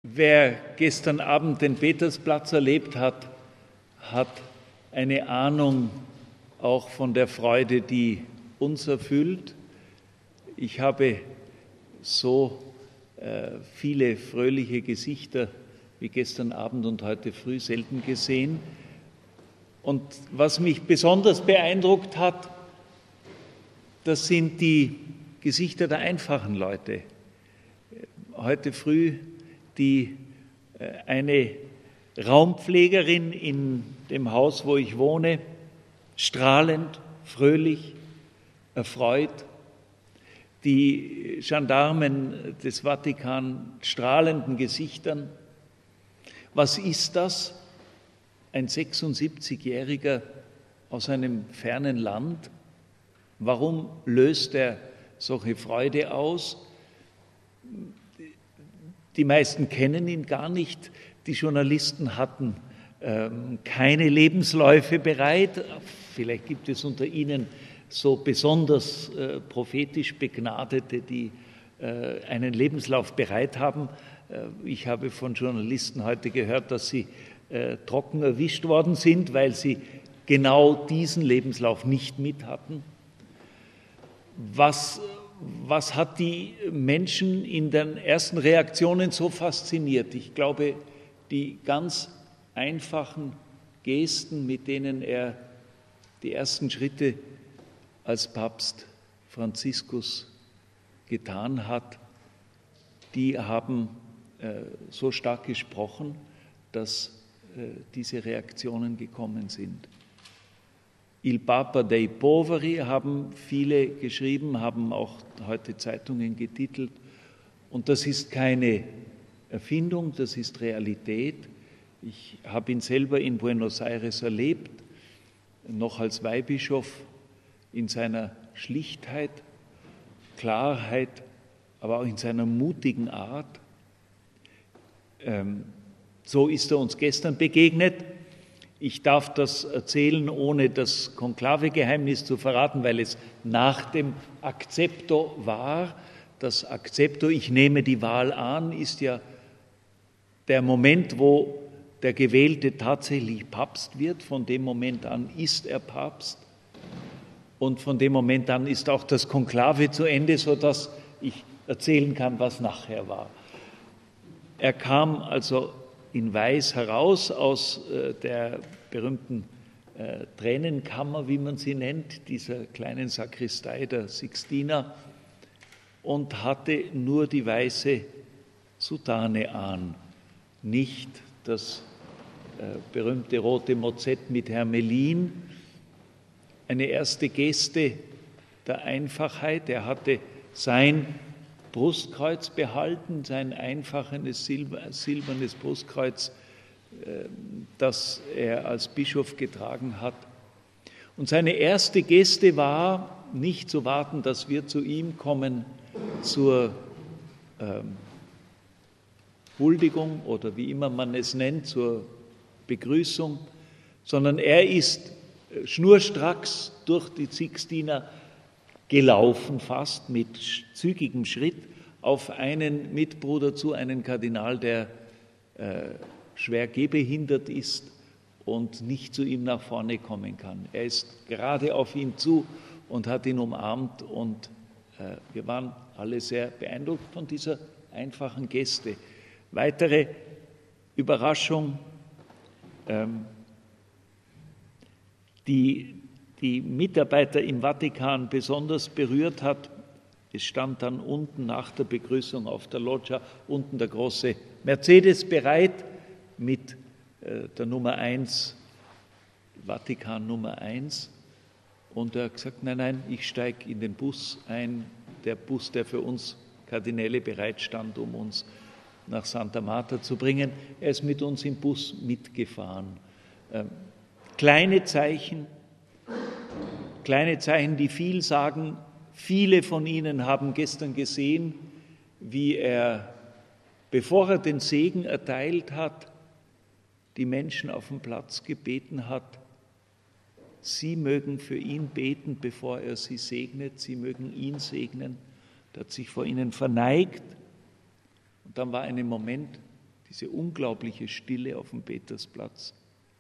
Wer gestern Abend den Petersplatz erlebt hat, hat eine Ahnung auch von der Freude, die uns erfüllt. Ich habe so viele fröhliche Gesichter wie gestern Abend und heute früh selten gesehen. Und was mich besonders beeindruckt hat, das sind die Gesichter der einfachen Leute. Heute früh eine Raumpflegerin in dem Haus, wo ich wohne, strahlend, fröhlich, erfreut. Die Gendarmen des Vatikan, strahlenden Gesichtern. Was ist das? Ein 76-Jähriger aus einem fernen Land. Warum löst er solche Freude aus? Die meisten kennen ihn gar nicht. Die Journalisten hatten keine Lebensläufe bereit. Vielleicht gibt es unter ihnen so besonders prophetisch Begnadete, die einen Lebenslauf bereit haben. Ich habe von Journalisten heute gehört, dass sie trocken erwischt worden sind, weil sie genau diesen Lebenslauf nicht mit hatten. Was hat die Menschen in den ersten Reaktionen so fasziniert? Ich glaube, die ganz einfachen Gesten, mit denen er die ersten Schritte als Papst Franziskus getan hat, die haben so stark gesprochen, dass diese Reaktionen gekommen sind. Il Papa dei Poveri haben viele geschrieben, haben auch heute Zeitungen getitelt. Und das ist keine Erfindung, das ist Realität. Ich habe ihn selber in Buenos Aires erlebt, noch als Weihbischof, in seiner Schlichtheit, Klarheit, aber auch in seiner mutigen Art. So ist er uns gestern begegnet. Ich darf das erzählen, ohne das Konklavegeheimnis zu verraten, weil es nach dem Akzepto war. Das Akzepto, ich nehme die Wahl an, ist ja der Moment, wo der Gewählte tatsächlich Papst wird. Von dem Moment an ist er Papst. Und von dem Moment an ist auch das Konklave zu Ende, sodass ich erzählen kann, was nachher war. Er kam also in Weiß heraus aus der berühmten Tränenkammer, wie man sie nennt, dieser kleinen Sakristei der Sixtina, und hatte nur die weiße Soutane an, nicht das berühmte rote Mozett mit Hermelin. Eine erste Geste der Einfachheit. Er hatte sein Brustkreuz behalten, sein einfaches silbernes Brustkreuz, das er als Bischof getragen hat. Und seine erste Geste war, nicht zu warten, dass wir zu ihm kommen zur Huldigung oder wie immer man es nennt, zur Begrüßung, sondern er ist schnurstracks durch die Sixtina gelaufen, fast mit zügigem Schritt, auf einen Mitbruder zu, einen Kardinal, der schwer gehbehindert ist und nicht zu ihm nach vorne kommen kann. Er ist gerade auf ihn zu und hat ihn umarmt und wir waren alle sehr beeindruckt von dieser einfachen Geste. Weitere Überraschung, die Mitarbeiter im Vatikan besonders berührt hat. Es stand dann unten nach der Begrüßung auf der Loggia unten der große Mercedes bereit mit der Nummer 1, Vatikan Nummer 1. Und er hat gesagt, nein, ich steige in den Bus ein, der Bus, der für uns Kardinäle bereitstand, um uns nach Santa Marta zu bringen. Er ist mit uns im Bus mitgefahren. Kleine Zeichen, die viel sagen. Viele von Ihnen haben gestern gesehen, wie er, bevor er den Segen erteilt hat, die Menschen auf dem Platz gebeten hat. Sie mögen für ihn beten, bevor er sie segnet. Sie mögen ihn segnen. Er hat sich vor ihnen verneigt. Und dann war ein Moment diese unglaubliche Stille auf dem Petersplatz.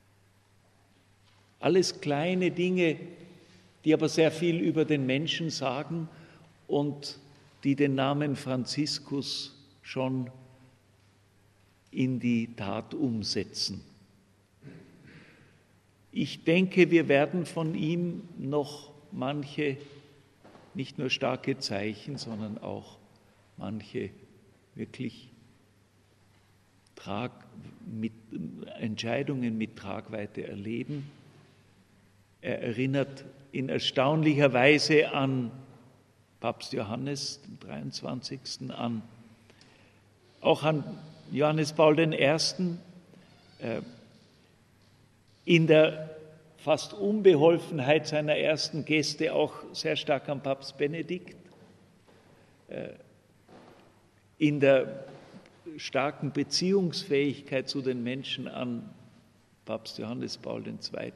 Alles kleine Dinge, die aber sehr viel über den Menschen sagen und die den Namen Franziskus schon in die Tat umsetzen. Ich denke, wir werden von ihm noch manche, nicht nur starke Zeichen, sondern auch manche wirklich Entscheidungen mit Tragweite erleben. Er erinnert in erstaunlicher Weise an Papst Johannes, den 23., auch an Johannes Paul I., in der fast Unbeholfenheit seiner ersten Geste auch sehr stark an Papst Benedikt, in der starken Beziehungsfähigkeit zu den Menschen an Papst Johannes Paul II.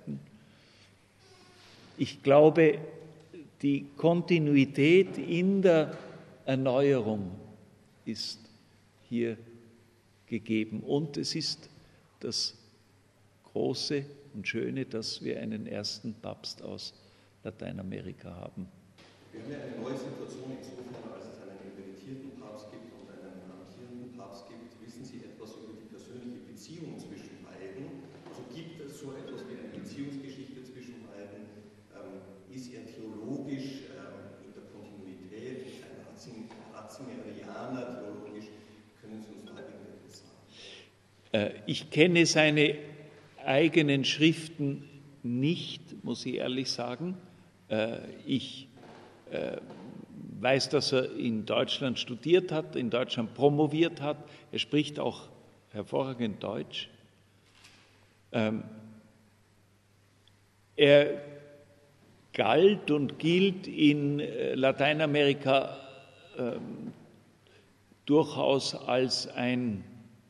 Ich glaube, die Kontinuität in der Erneuerung ist hier gegeben. Und es ist das Große und Schöne, dass wir einen ersten Papst aus Lateinamerika haben. Wir haben ja eine neue Situation insofern, als es einen emeritierten Papst gibt und einen amtierenden Papst gibt. Wissen Sie etwas über die persönliche Beziehung zwischen beiden? Also gibt es so etwas wie eine Beziehungsgeschichte zwischen beiden? Ist er theologisch in der Kontinuität, ist ein Ratzingerianer theologisch? Können Sie uns da irgendetwas sagen? Ich kenne seine eigenen Schriften nicht, muss ich ehrlich sagen. Ich weiß, dass er in Deutschland studiert hat, in Deutschland promoviert hat. Er spricht auch hervorragend Deutsch. Er galt und gilt in Lateinamerika durchaus als ein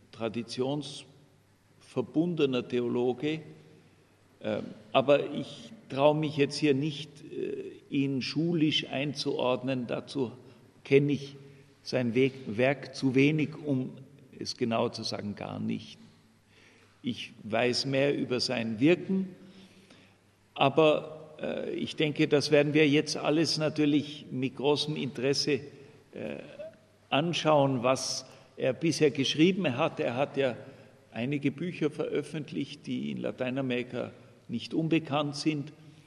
traditionsverbundener Theologe, aber ich traue mich jetzt hier nicht, ihn schulisch einzuordnen. Dazu kenne ich sein Werk zu wenig, um es genau zu sagen, gar nicht. Ich weiß mehr über sein Wirken, aber ich denke, das werden wir jetzt alles natürlich mit großem Interesse anschauen, was er bisher geschrieben hat. Er hat ja einige Bücher veröffentlicht, die in Lateinamerika nicht unbekannt sind.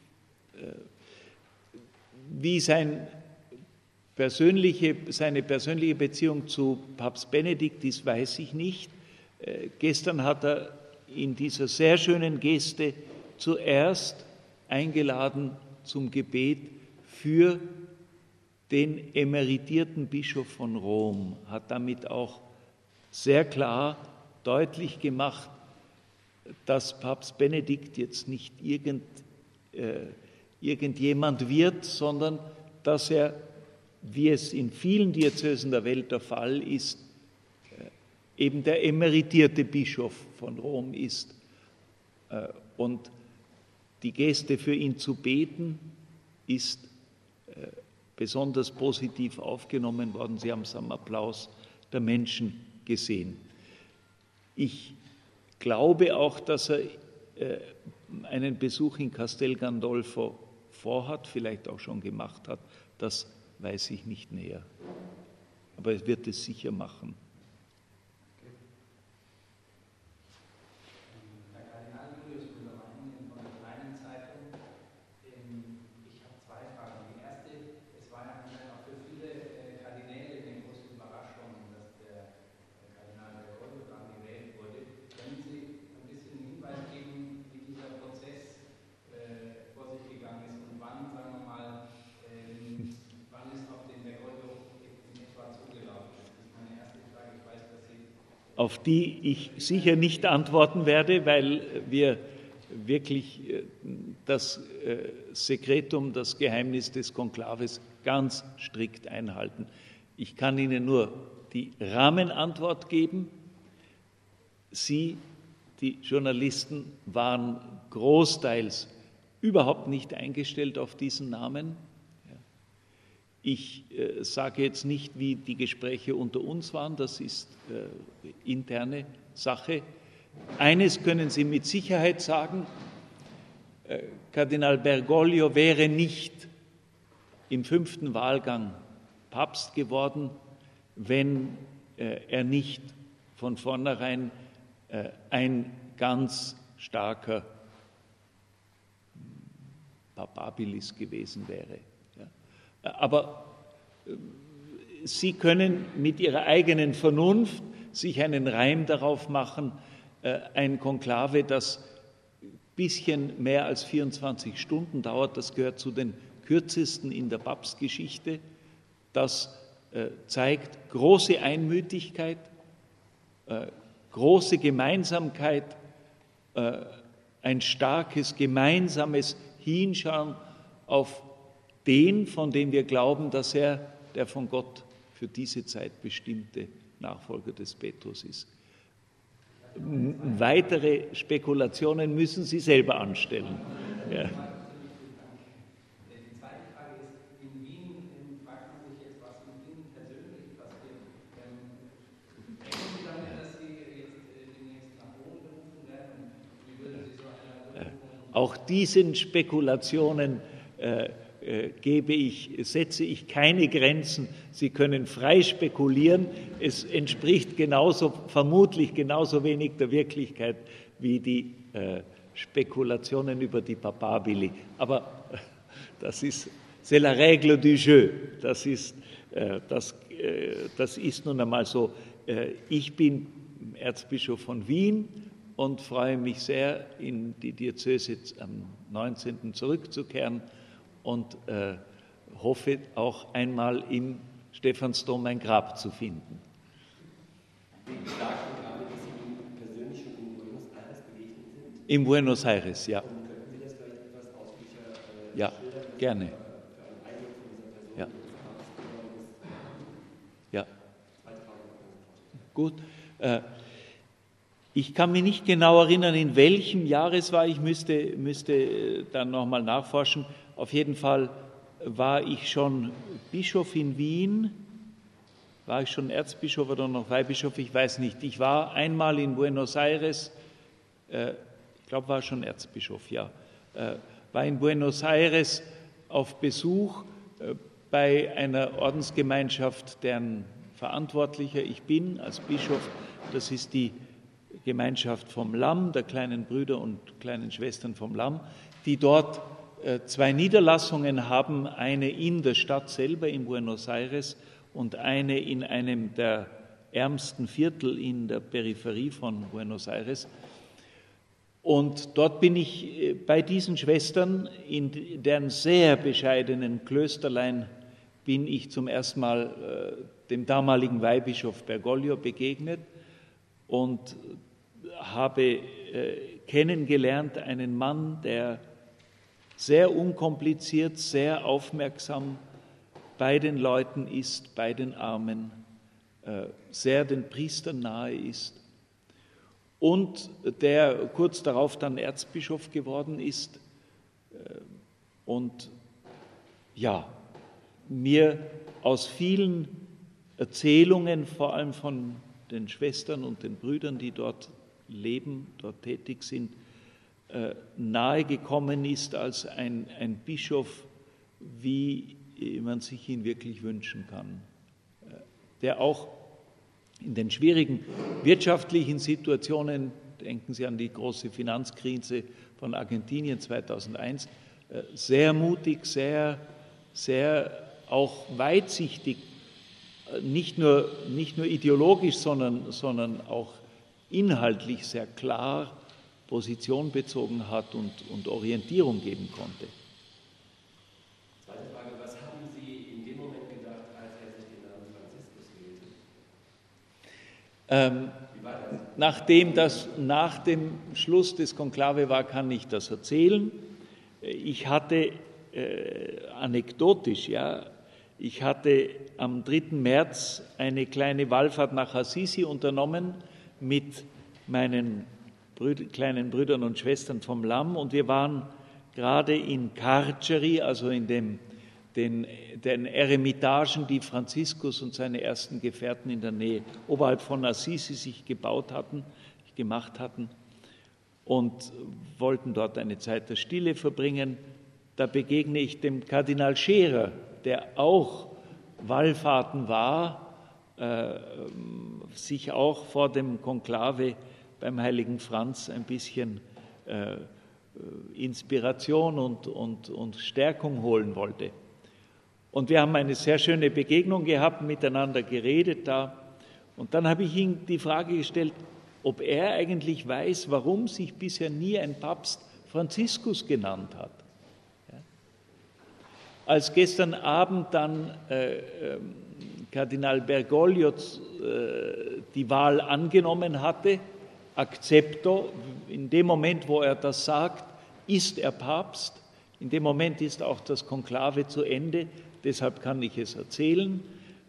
Wie seine persönliche Beziehung zu Papst Benedikt ist, weiß ich nicht. Gestern hat er in dieser sehr schönen Geste zuerst eingeladen zum Gebet für den emeritierten Bischof von Rom, hat damit auch sehr klar deutlich gemacht, dass Papst Benedikt jetzt nicht irgendjemand wird, sondern dass er, wie es in vielen Diözesen der Welt der Fall ist, eben der emeritierte Bischof von Rom ist. Und die Geste für ihn zu beten ist besonders positiv aufgenommen worden. Sie haben es am Applaus der Menschen gesehen. Ich glaube auch, dass er einen Besuch in Castel Gandolfo vorhat, vielleicht auch schon gemacht hat. Das weiß ich nicht näher. Aber er wird es sicher machen. Auf die ich sicher nicht antworten werde, weil wir wirklich das Sekretum, das Geheimnis des Konklaves ganz strikt einhalten. Ich kann Ihnen nur die Rahmenantwort geben. Sie, die Journalisten, waren großteils überhaupt nicht eingestellt auf diesen Namen. Ich sage jetzt nicht, wie die Gespräche unter uns waren, das ist interne Sache. Eines können Sie mit Sicherheit sagen, Kardinal Bergoglio wäre nicht im 5. Wahlgang Papst geworden, wenn er nicht von vornherein ein ganz starker Papabilis gewesen wäre. Ja. Aber Sie können mit Ihrer eigenen Vernunft sich einen Reim darauf machen, ein Konklave, das ein bisschen mehr als 24 Stunden dauert, das gehört zu den kürzesten in der Papstgeschichte, das zeigt große Einmütigkeit, große Gemeinsamkeit, ein starkes gemeinsames Hinschauen auf den, von dem wir glauben, dass er der von Gott für diese Zeit bestimmte Nachfolger des Petrus ist. Weitere Spekulationen müssen Sie selber anstellen. Ja. Auch diesen Spekulationen setze ich keine Grenzen. Sie können frei spekulieren. Es entspricht vermutlich genauso wenig der Wirklichkeit wie die Spekulationen über die Papabili. Aber das ist c'est la règle du jeu. Das ist nun einmal so. Ich bin Erzbischof von Wien und freue mich sehr, in die Diözese am 19. zurückzukehren und hoffe auch einmal im Stephansdom ein Grab zu finden. Wie stark gerade, dass Sie ihm persönlich schon in Buenos Aires begegnet sind? In Buenos Aires, ja. Und könnten Sie das vielleicht etwas ausführlicher ja, schildern? Gerne. Für einen Eindruck von dieser Person, Ja. die des Papstes geworden ist? Ja. 2 Tage. Gut. Ich kann mich nicht genau erinnern, in welchem Jahr es war. Ich müsste dann nochmal nachforschen. Auf jeden Fall war ich schon Bischof in Wien. War ich schon Erzbischof oder noch Weihbischof? Ich weiß nicht. Ich war einmal in Buenos Aires. Ich glaube, war schon Erzbischof, ja. War in Buenos Aires auf Besuch bei einer Ordensgemeinschaft, deren Verantwortlicher ich bin als Bischof. Das ist die Gemeinschaft vom Lamm, der kleinen Brüder und kleinen Schwestern vom Lamm, die dort 2 Niederlassungen haben, eine in der Stadt selber in Buenos Aires und eine in einem der ärmsten Viertel in der Peripherie von Buenos Aires. Und dort bin ich bei diesen Schwestern, in deren sehr bescheidenen Klösterlein, bin ich zum ersten Mal dem damaligen Weihbischof Bergoglio begegnet und habe kennengelernt einen Mann, der sehr unkompliziert, sehr aufmerksam bei den Leuten ist, bei den Armen, sehr den Priestern nahe ist und der kurz darauf dann Erzbischof geworden ist und ja, mir aus vielen Erzählungen, vor allem von den Schwestern und den Brüdern, die dort leben, dort tätig sind, nahegekommen ist als ein Bischof, wie man sich ihn wirklich wünschen kann, der auch in den schwierigen wirtschaftlichen Situationen, denken Sie an die große Finanzkrise von Argentinien 2001, sehr mutig, sehr auch weitsichtig, nicht nur ideologisch, sondern auch inhaltlich sehr klar Position bezogen hat und Orientierung geben konnte. Zweite Frage, was haben Sie in dem Moment gedacht, als er sich den Namen Franziskus wählte? Nach dem Schluss des Konklave war, kann ich das erzählen. Ich hatte anekdotisch, ich hatte am 3. März eine kleine Wallfahrt nach Assisi unternommen mit meinen kleinen Brüdern und Schwestern vom Lamm und wir waren gerade in Carceri, also in dem den Eremitagen, die Franziskus und seine ersten Gefährten in der Nähe oberhalb von Assisi sich gemacht hatten und wollten dort eine Zeit der Stille verbringen. Da begegne ich dem Kardinal Scherer, der auch Wallfahrten war, sich auch vor dem Konklave beim heiligen Franz ein bisschen Inspiration und Stärkung holen wollte. Und wir haben eine sehr schöne Begegnung gehabt, miteinander geredet da. Und dann habe ich ihm die Frage gestellt, ob er eigentlich weiß, warum sich bisher nie ein Papst Franziskus genannt hat. Ja. Als gestern Abend dann Kardinal Bergoglio die Wahl angenommen hatte, accepto, in dem Moment, wo er das sagt, ist er Papst, in dem Moment ist auch das Konklave zu Ende, deshalb kann ich es erzählen.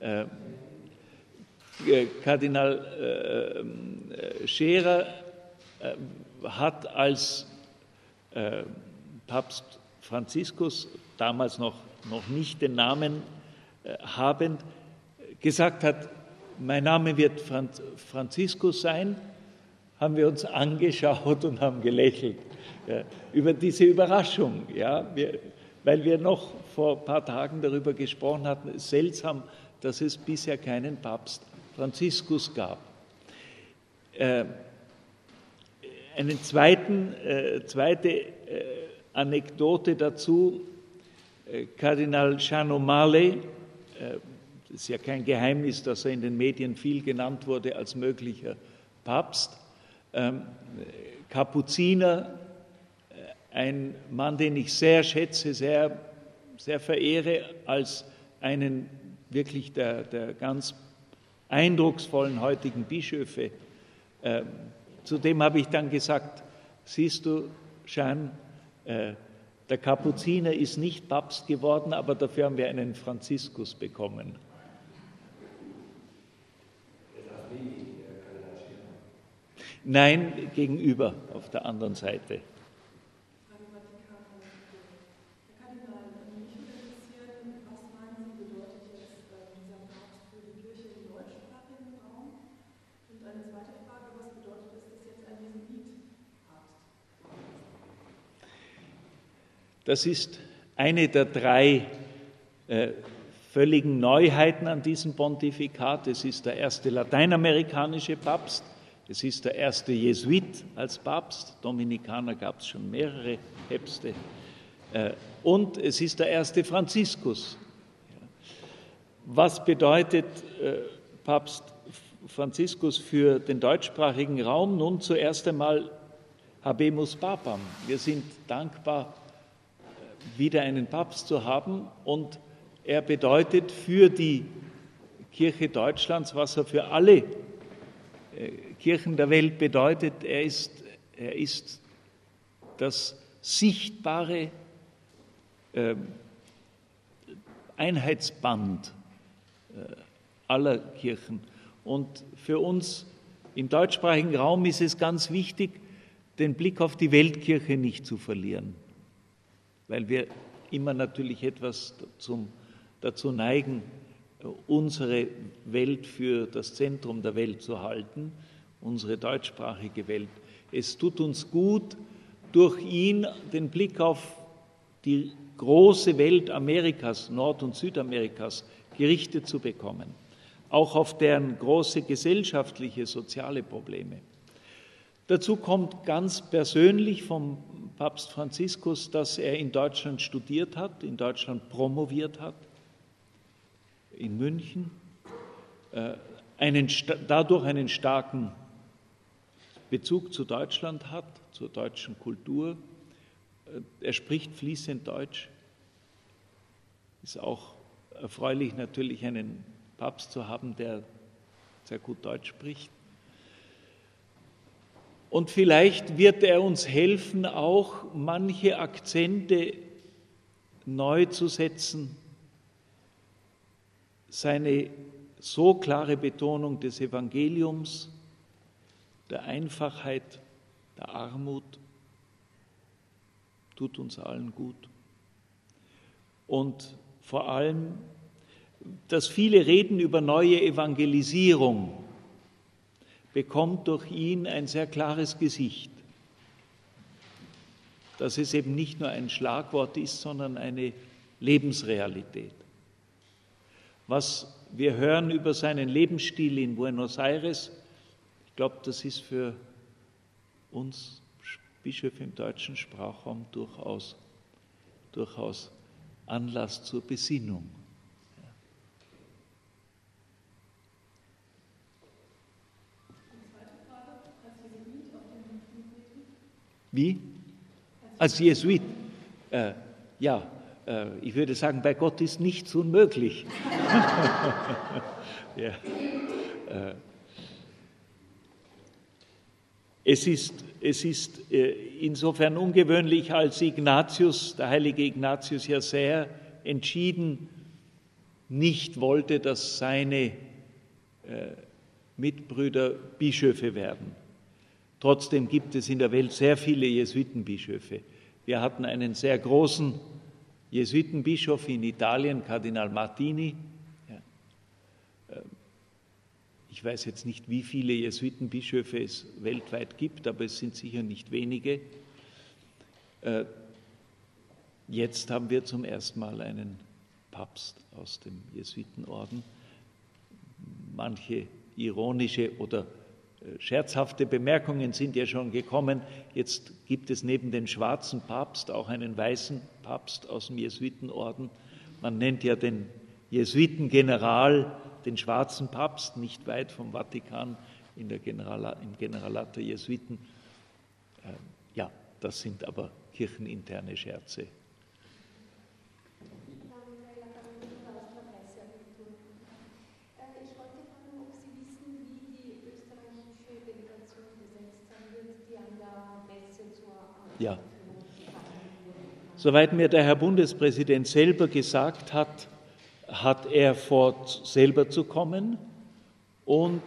Kardinal Scherer hat als Papst Franziskus, damals noch nicht den Namen habend, gesagt hat, mein Name wird Franziskus sein, haben wir uns angeschaut und haben gelächelt über diese Überraschung, weil wir noch vor ein paar Tagen darüber gesprochen hatten, es ist seltsam, dass es bisher keinen Papst Franziskus gab. Eine zweite Anekdote dazu, Kardinal Jean O'Malley, es ist ja kein Geheimnis, dass er in den Medien viel genannt wurde als möglicher Papst, Kapuziner, ein Mann, den ich sehr schätze, sehr, sehr verehre, als einen wirklich der ganz eindrucksvollen heutigen Bischöfe. Zu dem habe ich dann gesagt, siehst du, Jean, der Kapuziner ist nicht Papst geworden, aber dafür haben wir einen Franziskus bekommen. Nein, gegenüber, auf der anderen Seite. Das ist eine der drei völligen Neuheiten an diesem Pontifikat. Es ist der erste lateinamerikanische Papst, es ist der erste Jesuit als Papst, Dominikaner gab es schon mehrere Päpste, und es ist der erste Franziskus. Was bedeutet Papst Franziskus für den deutschsprachigen Raum? Nun, zuerst einmal Habemus Papam. Wir sind dankbar, wieder einen Papst zu haben, und er bedeutet für die Kirche Deutschlands, was er für alle Kirchen der Welt bedeutet. Er ist das sichtbare Einheitsband aller Kirchen. Und für uns im deutschsprachigen Raum ist es ganz wichtig, den Blick auf die Weltkirche nicht zu verlieren, weil wir immer natürlich etwas dazu neigen, unsere Welt für das Zentrum der Welt zu halten, unsere deutschsprachige Welt. Es tut uns gut, durch ihn den Blick auf die große Welt Amerikas, Nord- und Südamerikas, gerichtet zu bekommen, auch auf deren große gesellschaftliche, soziale Probleme. Dazu kommt ganz persönlich vom Papst Franziskus, dass er in Deutschland studiert hat, in Deutschland promoviert hat, in München, dadurch einen starken Bezug zu Deutschland hat, zur deutschen Kultur. Er spricht fließend Deutsch. Ist auch erfreulich natürlich, einen Papst zu haben, der sehr gut Deutsch spricht. Und vielleicht wird er uns helfen, auch manche Akzente neu zu setzen. Seine so klare Betonung des Evangeliums, der Einfachheit, der Armut, tut uns allen gut. Und vor allem, dass viele reden über neue Evangelisierung, bekommt durch ihn ein sehr klares Gesicht, dass es eben nicht nur ein Schlagwort ist, sondern eine Lebensrealität. Was wir hören über seinen Lebensstil in Buenos Aires, ich glaube, das ist für uns Bischöfe im deutschen Sprachraum durchaus Anlass zur Besinnung. Wie? Als Jesuit? Ich würde sagen, bei Gott ist nichts unmöglich. Ja. Es ist insofern ungewöhnlich, als Ignatius, der heilige Ignatius, ja sehr entschieden nicht wollte, dass seine Mitbrüder Bischöfe werden. Trotzdem gibt es in der Welt sehr viele Jesuitenbischöfe. Wir hatten einen sehr großen Jesuitenbischof in Italien, Kardinal Martini. Ich weiß jetzt nicht, wie viele Jesuitenbischöfe es weltweit gibt, aber es sind sicher nicht wenige. Jetzt haben wir zum ersten Mal einen Papst aus dem Jesuitenorden. Manche ironische oder scherzhafte Bemerkungen sind ja schon gekommen. Jetzt gibt es neben dem schwarzen Papst auch einen weißen Papst aus dem Jesuitenorden. Man nennt ja den Jesuitengeneral den schwarzen Papst, nicht weit vom Vatikan im Generalat der Jesuiten. Das sind aber kircheninterne Scherze. Ja. Soweit mir der Herr Bundespräsident selber gesagt hat, hat er vor, selber zu kommen und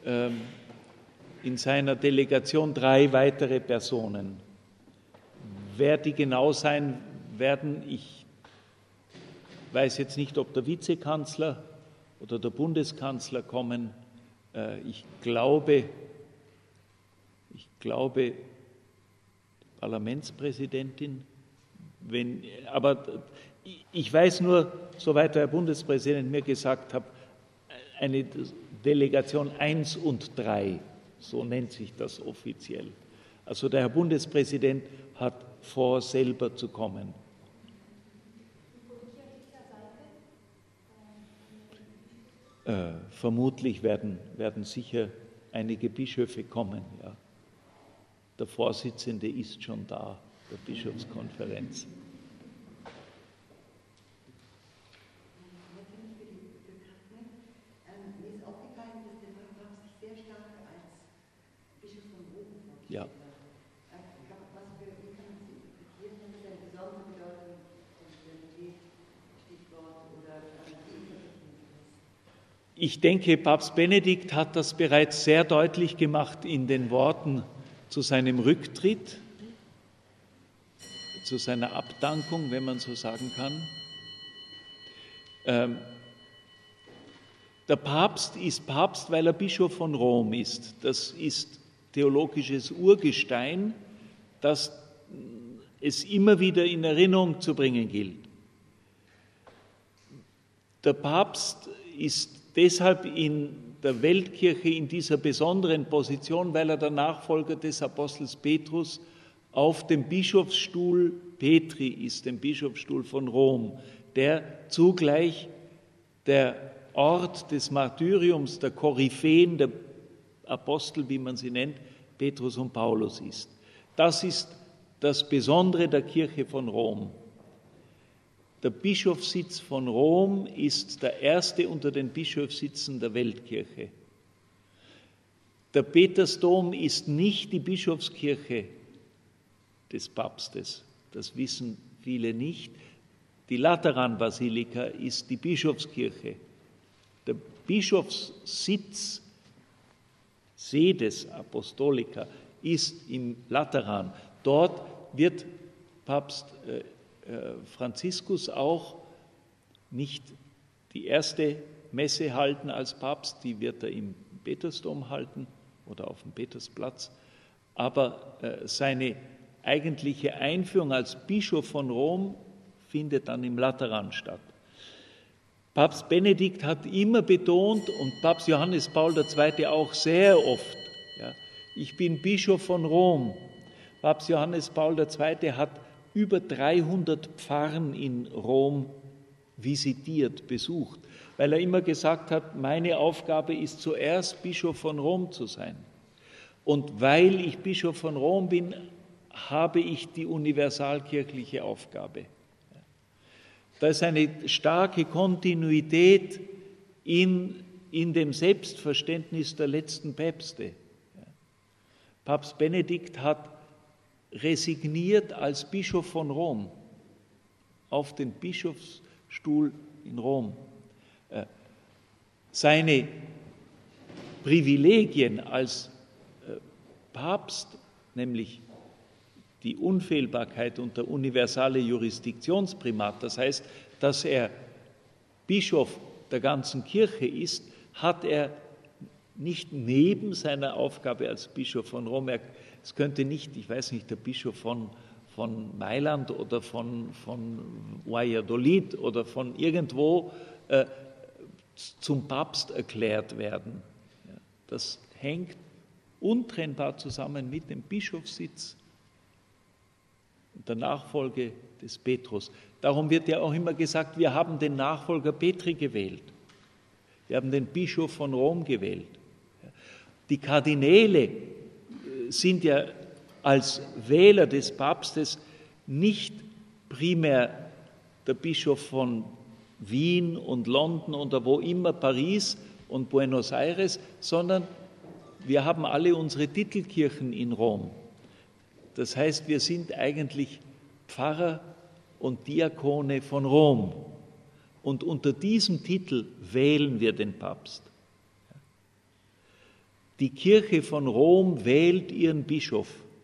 in seiner Delegation 3 weitere Personen. Wer die genau sein werden, ich weiß jetzt nicht, ob der Vizekanzler oder der Bundeskanzler kommen. Ich glaube, Parlamentspräsidentin, aber ich weiß nur, soweit der Herr Bundespräsident mir gesagt hat, eine Delegation 1 und 3, so nennt sich das offiziell. Also der Herr Bundespräsident hat vor, selber zu kommen. Vermutlich werden sicher einige Bischöfe kommen, ja. Der Vorsitzende ist schon da, der Bischofskonferenz. Mir ist aufgefallen, dass der Papst sich sehr stark als Bischof von Rom vorgestellt Ja. hat. Wie kann man das interpretieren? Hat das eine besondere Bedeutung, Souveränität, Stichwort oder Ich denke, Papst Benedikt hat das bereits sehr deutlich gemacht in den Worten zu seinem Rücktritt, zu seiner Abdankung, wenn man so sagen kann. Der Papst ist Papst, weil er Bischof von Rom ist. Das ist theologisches Urgestein, das es immer wieder in Erinnerung zu bringen gilt. Der Papst ist deshalb in der Weltkirche in dieser besonderen Position, weil er der Nachfolger des Apostels Petrus auf dem Bischofsstuhl Petri ist, dem Bischofsstuhl von Rom, der zugleich der Ort des Martyriums, der Koryphäen, der Apostel, wie man sie nennt, Petrus und Paulus ist. Das ist das Besondere der Kirche von Rom. Der Bischofssitz von Rom ist der erste unter den Bischofssitzen der Weltkirche. Der Petersdom ist nicht die Bischofskirche des Papstes, das wissen viele nicht. Die Lateranbasilika ist die Bischofskirche. Der Bischofssitz, Sedes Apostolica, ist im Lateran. Dort wird Papst Franziskus auch nicht die erste Messe halten als Papst, die wird er im Petersdom halten oder auf dem Petersplatz, aber seine eigentliche Einführung als Bischof von Rom findet dann im Lateran statt. Papst Benedikt hat immer betont und Papst Johannes Paul II. Auch sehr oft, ja, ich bin Bischof von Rom. Papst Johannes Paul II. Hat über 300 Pfarren in Rom visitiert, besucht, weil er immer gesagt hat, meine Aufgabe ist zuerst Bischof von Rom zu sein. Und weil ich Bischof von Rom bin, habe ich die universalkirchliche Aufgabe. Da ist eine starke Kontinuität in dem Selbstverständnis der letzten Päpste. Papst Benedikt hat resigniert als Bischof von Rom auf den Bischofsstuhl in Rom. Seine Privilegien als Papst, nämlich die Unfehlbarkeit und der universale Jurisdiktionsprimat, das heißt, dass er Bischof der ganzen Kirche ist, hat er nicht neben seiner Aufgabe als Bischof von Rom. Es könnte nicht, ich weiß nicht, der Bischof von Mailand oder von Valladolid oder von irgendwo zum Papst erklärt werden. Das hängt untrennbar zusammen mit dem Bischofssitz und der Nachfolge des Petrus. Darum wird ja auch immer gesagt, wir haben den Nachfolger Petri gewählt. Wir haben den Bischof von Rom gewählt. Die Kardinäle sind ja als Wähler des Papstes nicht primär der Bischof von Wien und London oder wo immer, Paris und Buenos Aires, sondern wir haben alle unsere Titelkirchen in Rom. Das heißt, wir sind eigentlich Pfarrer und Diakone von Rom. Und unter diesem Titel wählen wir den Papst. Die Kirche von Rom wählt ihren Bischof.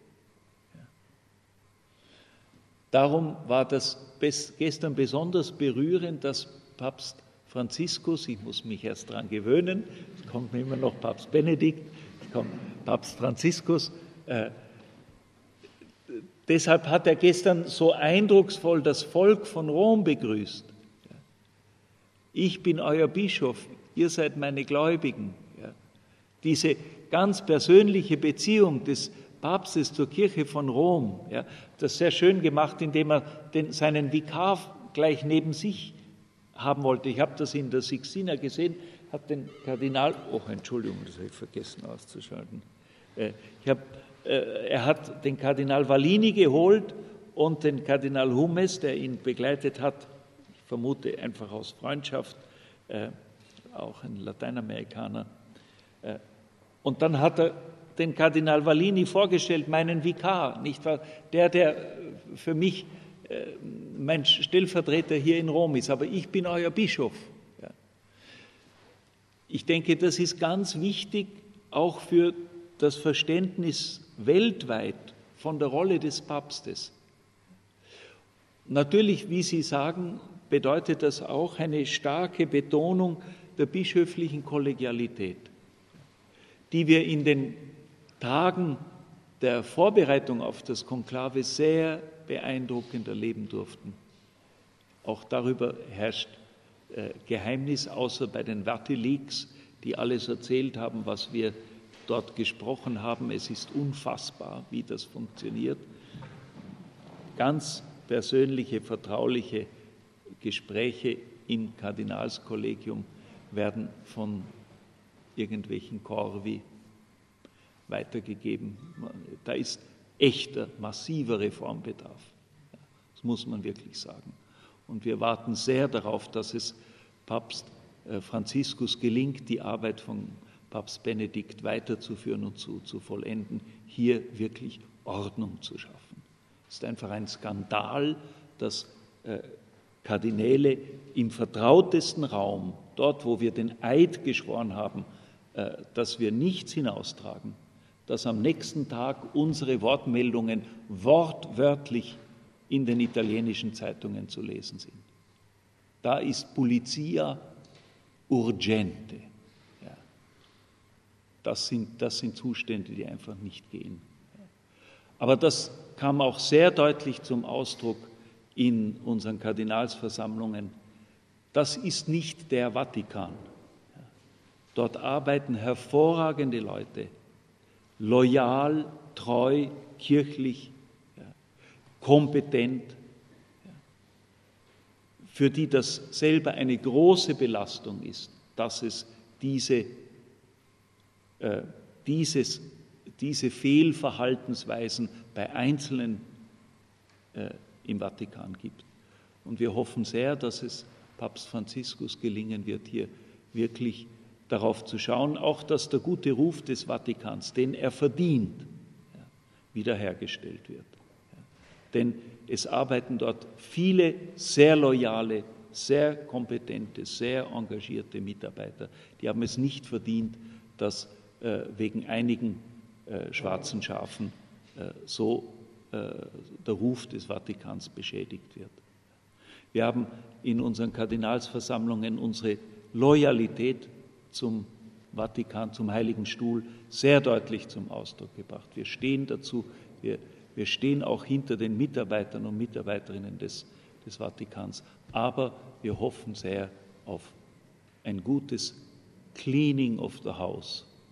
Darum war das gestern besonders berührend, dass Papst Franziskus, ich muss mich erst daran gewöhnen, es kommt mir immer noch Papst Benedikt, es kommt Papst Franziskus, deshalb hat er gestern so eindrucksvoll das Volk von Rom begrüßt. Ich bin euer Bischof, ihr seid meine Gläubigen. Diese ganz persönliche Beziehung des Papstes zur Kirche von Rom, das ist sehr schön gemacht, indem er seinen Vikar gleich neben sich haben wollte. Ich habe das in der Sixtina gesehen, hat den Kardinal, Entschuldigung, das habe ich vergessen auszuschalten. Er hat den Kardinal Vallini geholt und den Kardinal Humes, der ihn begleitet hat, ich vermute einfach aus Freundschaft, auch ein Lateinamerikaner. Und dann hat er den Kardinal Vallini vorgestellt, meinen Vikar, nicht wahr? Der für mich mein Stellvertreter hier in Rom ist, aber ich bin euer Bischof. Ja. Ich denke, das ist ganz wichtig, auch für das Verständnis weltweit von der Rolle des Papstes. Natürlich, wie Sie sagen, bedeutet das auch eine starke Betonung der bischöflichen Kollegialität, die wir in den Tagen der Vorbereitung auf das Konklave sehr beeindruckend erleben durften. Auch darüber herrscht Geheimnis, außer bei den Vertiliks, die alles erzählt haben, was wir dort gesprochen haben. Es ist unfassbar, wie das funktioniert. Ganz persönliche, vertrauliche Gespräche im Kardinalskollegium werden von irgendwelchen Corvi weitergegeben. Da ist echter, massiver Reformbedarf. Das muss man wirklich sagen. Und wir warten sehr darauf, dass es Papst Franziskus gelingt, die Arbeit von Papst Benedikt weiterzuführen und zu vollenden, hier wirklich Ordnung zu schaffen. Es ist einfach ein Skandal, dass Kardinäle im vertrautesten Raum, dort, wo wir den Eid geschworen haben, dass wir nichts hinaustragen, dass am nächsten Tag unsere Wortmeldungen wortwörtlich in den italienischen Zeitungen zu lesen sind. Da ist Polizia urgente. Ja. Das sind Zustände, die einfach nicht gehen. Aber das kam auch sehr deutlich zum Ausdruck in unseren Kardinalsversammlungen. Das ist nicht der Vatikan. Dort arbeiten hervorragende Leute, loyal, treu, kirchlich, kompetent, für die das selber eine große Belastung ist, dass es diese Fehlverhaltensweisen bei Einzelnen im Vatikan gibt. Und wir hoffen sehr, dass es Papst Franziskus gelingen wird, hier wirklich darauf zu schauen, auch dass der gute Ruf des Vatikans, den er verdient, wiederhergestellt wird. Denn es arbeiten dort viele sehr loyale, sehr kompetente, sehr engagierte Mitarbeiter. Die haben es nicht verdient, dass wegen einigen schwarzen Schafen so der Ruf des Vatikans beschädigt wird. Wir haben in unseren Kardinalsversammlungen unsere Loyalität zum Vatikan, zum Heiligen Stuhl sehr deutlich zum Ausdruck gebracht. Wir stehen dazu, wir stehen auch hinter den Mitarbeitern und Mitarbeiterinnen des Vatikans, aber wir hoffen sehr auf ein gutes Cleaning of the House,